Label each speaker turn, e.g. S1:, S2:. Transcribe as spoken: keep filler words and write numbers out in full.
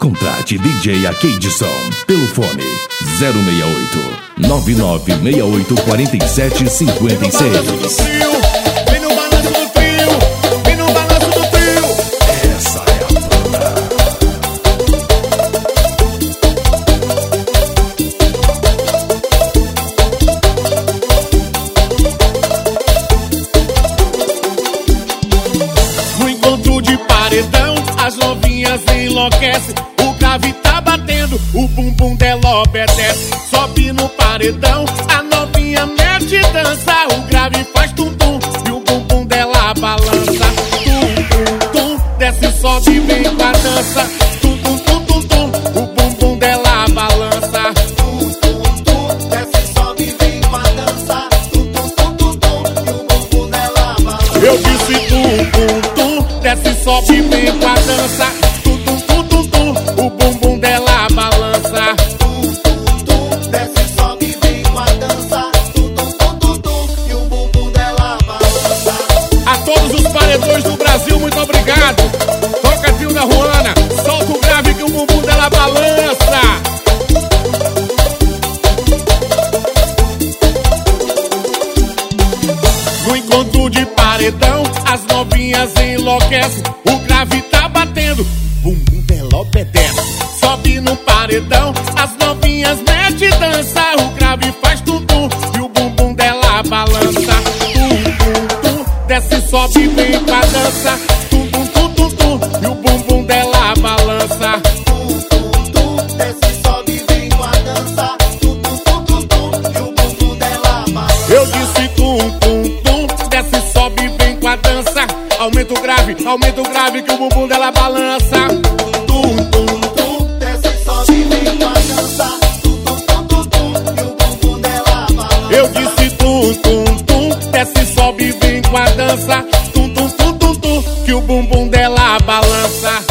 S1: Contrate D J Akeidson pelo fone zero seis oito, nove nove seis oito, quatro sete cinco seis.
S2: Vem no balanço do trio, vem no balanço do trio.
S1: Essa é a banda.
S2: No encontro de paredão, as novinhas enlouquecem. O grave tá batendo, o bumbum dela obedece. Sobe no paredão, a novinha mete dança. O grave faz tum-tum e o bumbum dela balança. Tum-tum-tum, desce, sobe, vem com a dança. Tum-tum-tum-tum-tum, o bumbum dela balança. Tum-tum-tum, desce, sobe, vem com a dança. Tum-tum-tum-tum-tum, e o bumbum dela balança. Eu disse tum-tum-tum, desce, sobe, vem com a dança. Tum-tum-tum-tum-tum, o bumbum dela balança. Tum-tum-tum, desce, sobe, vem com a dança. Tum-tum-tum-tum-tum, e o bumbum dela balança. A todos os paredões do Brasil, muito obrigado. Toca tio da Juana, solta o grave que o bumbum dela balança. No encontro de paredão, as novinhas enlouquecem. O grave tá batendo, bumbum dela obedece. Sobe no paredão, as novinhas mete dança. O grave faz tum-tum e o bumbum dela balança. Tum-tum-tum, desce, sobe, vem com a dança. Tum-tum-tum-tum-tum, e o bumbum dela balança. Tum-tum-tum, desce, sobe, vem com a dança. Tum-tum-tum-tum-tum, e o bumbum dela balança. Eu disse tum-tum-tum, desce, sobe, vem com a dança. Aumenta o grave, aumenta o grave que o bumbum dela balança. Tum-tum-tum, desce, sobe, vem com a dança. Tum-tum-tum-tum-tum, e o bumbum dela balança. Eu disse tum-tum-tum, desce, sobe, vem com a dança. Tum-tum-tum-tum-tum, que o bumbum dela balança.